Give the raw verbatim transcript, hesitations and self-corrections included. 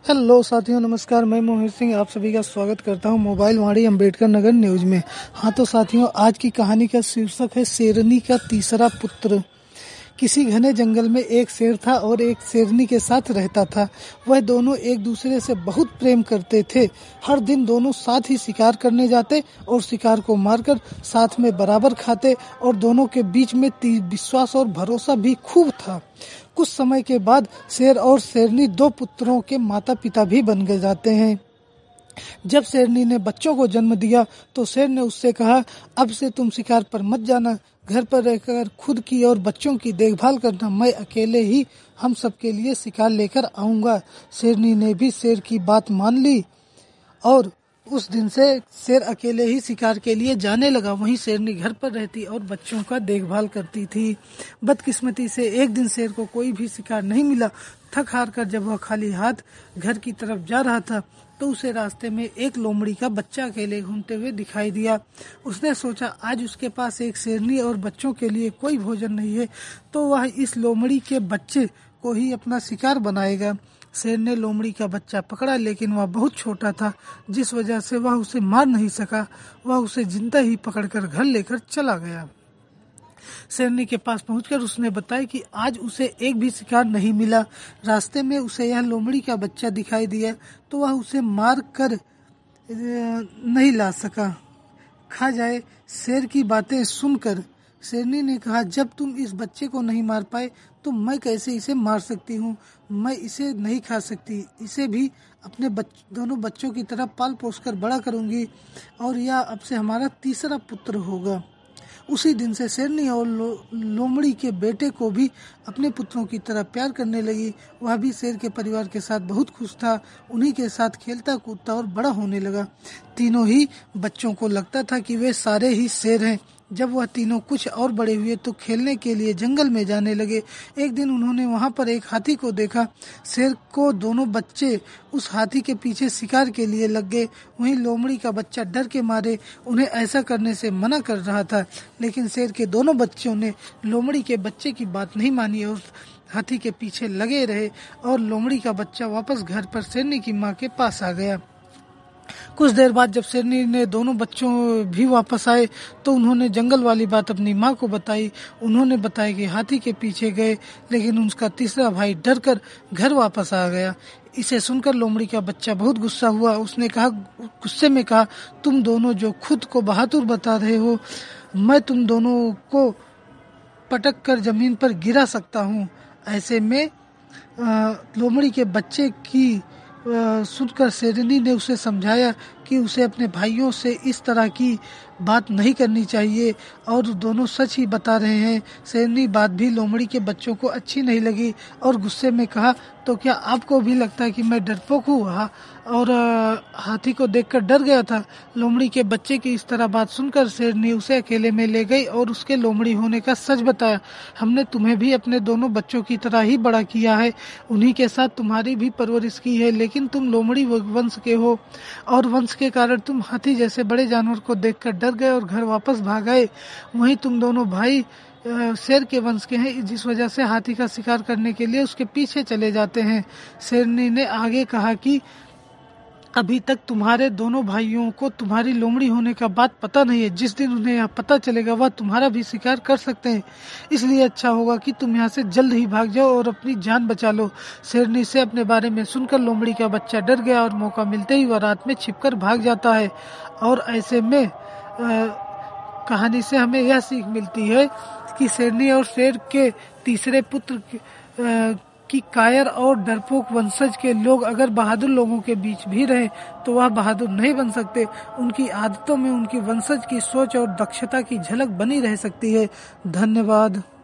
Hello साथियों, नमस्कार। मैं मोहित सिंह आप सभी का स्वागत करता हूं मोबाइल वाणी अम्बेडकर नगर न्यूज में। हाँ तो साथियों, आज की कहानी का शीर्षक है शेरनी का तीसरा पुत्र। किसी घने जंगल में एक शेर था और एक शेरनी के साथ रहता था। वह दोनों एक दूसरे से बहुत प्रेम करते थे। हर दिन दोनों साथ ही शिकार करने जाते और शिकार को मारकर साथ में बराबर खाते और दोनों के बीच में विश्वास और भरोसा भी खूब था। कुछ समय के बाद शेर और शेरनी दो पुत्रों के माता पिता भी बन गए जाते हैं। जब शेरनी ने बच्चों को जन्म दिया तो शेर ने उससे कहा, अब से तुम शिकार पर मत जाना, घर पर रहकर खुद की और बच्चों की देखभाल करना। मैं अकेले ही हम सबके लिए शिकार लेकर आऊंगा। शेरनी ने भी शेर की बात मान ली और उस दिन से शेर अकेले ही शिकार के लिए जाने लगा। वहीं शेरनी घर पर रहती और बच्चों का देखभाल करती थी। बदकिस्मती से एक दिन शेर को कोई भी शिकार नहीं मिला। थक हार कर जब वह खाली हाथ घर की तरफ जा रहा था तो उसे रास्ते में एक लोमड़ी का बच्चा अकेले घूमते हुए दिखाई दिया। उसने सोचा, आज उसके पास एक शेरनी और बच्चों के लिए कोई भोजन नहीं है तो वह इस लोमड़ी के बच्चे को ही अपना शिकार बनाएगा। शेर ने लोमड़ी का बच्चा पकड़ा, लेकिन वह बहुत छोटा था, जिस वजह से वह उसे मार नहीं सका। वह उसे जिंदा ही पकड़कर घर लेकर चला गया। शेरनी के पास पहुंचकर उसने बताया कि आज उसे एक भी शिकार नहीं मिला। रास्ते में उसे यह लोमड़ी का बच्चा दिखाई दिया तो वह उसे मार कर नहीं ला सका। खा जाए। शेर की बातें सुनकर शेरनी ने कहा, जब तुम इस बच्चे को नहीं मार पाए तो मैं कैसे इसे मार सकती हूँ। मैं इसे नहीं खा सकती, इसे भी अपने बच, दोनों बच्चों की तरह पाल पोस कर बड़ा करूंगी और यह अब से हमारा तीसरा पुत्र होगा। उसी दिन से शेरनी और लो, लोमड़ी के बेटे को भी अपने पुत्रों की तरह प्यार करने लगी। वह भी शेर के परिवार के साथ बहुत खुश था। उन्हीं के साथ खेलता कूदता और बड़ा होने लगा। तीनों ही बच्चों को लगता था कि वे सारे ही शेर हैं। जब वह तीनों कुछ और बड़े हुए तो खेलने के लिए जंगल में जाने लगे। एक दिन उन्होंने वहां पर एक हाथी को देखा। शेर को दोनों बच्चे उस हाथी के पीछे शिकार के लिए लग गए। वहीं लोमड़ी का बच्चा डर के मारे उन्हें ऐसा करने से मना कर रहा था, लेकिन शेर के दोनों बच्चों ने लोमड़ी के बच्चे की बात नहीं मानी और हाथी के पीछे लगे रहे और लोमड़ी का बच्चा वापस घर पर शेरनी की माँ के पास आ गया। कुछ देर बाद जब शेरनी ने दोनों बच्चों भी वापस आए तो उन्होंने जंगल वाली बात अपनी माँ को बताई। उन्होंने बताया कि हाथी के पीछे गए, लेकिन उसका तीसरा भाई डर कर घर वापस आ गया। इसे सुनकर लोमड़ी का बच्चा बहुत गुस्सा हुआ। उसने कहा गुस्से में कहा, तुम दोनों जो खुद को बहादुर बता रहे हो, मैं तुम दोनों को पटक कर जमीन पर गिरा सकता हूँ। ऐसे में लोमड़ी के बच्चे की सुनकर शेरनी ने उसे समझाया कि उसे अपने भाइयों से इस तरह की बात नहीं करनी चाहिए और दोनों सच ही बता रहे हैं। शेरनी बात भी लोमड़ी के बच्चों को अच्छी नहीं लगी और गुस्से में कहा, तो क्या आपको भी लगता है कि मैं डरपोक हूँ और हाथी को देखकर डर गया था। लोमड़ी के बच्चे की इस तरह बात सुनकर शेरनी उसे अकेले में ले गई और उसके लोमड़ी होने का सच बताया। हमने तुम्हें भी अपने दोनों बच्चों की तरह ही बड़ा किया है, उन्हीं के साथ तुम्हारी भी परवरिश की है, लेकिन तुम लोमड़ी वंश के हो और वंश के कारण तुम हाथी जैसे बड़े जानवर को देखकर डर गए और घर वापस भाग आए। वहीं तुम दोनों भाई शेर के वंश के हैं, जिस वजह से हाथी का शिकार करने के लिए उसके पीछे चले जाते हैं। शेरनी ने आगे कहा कि अभी तक तुम्हारे दोनों भाइयों को तुम्हारी लोमड़ी होने का बात पता नहीं है। जिस दिन उन्हें यह पता चलेगा वह तुम्हारा भी शिकार कर सकते हैं, इसलिए अच्छा होगा कि तुम यहाँ से जल्द ही भाग जाओ और अपनी जान बचा लो। शेरनी से अपने बारे में सुनकर लोमड़ी का बच्चा डर गया और मौका मिलते ही वह रात में छिपकर भाग जाता है। और ऐसे में आ, कहानी से हमें यह सीख मिलती है कि शेरनी और शेर के तीसरे पुत्र आ, कि कायर और डरपोक वंशज के लोग अगर बहादुर लोगों के बीच भी रहे तो वह बहादुर नहीं बन सकते। उनकी आदतों में उनकी वंशज की सोच और दक्षता की झलक बनी रह सकती है। धन्यवाद।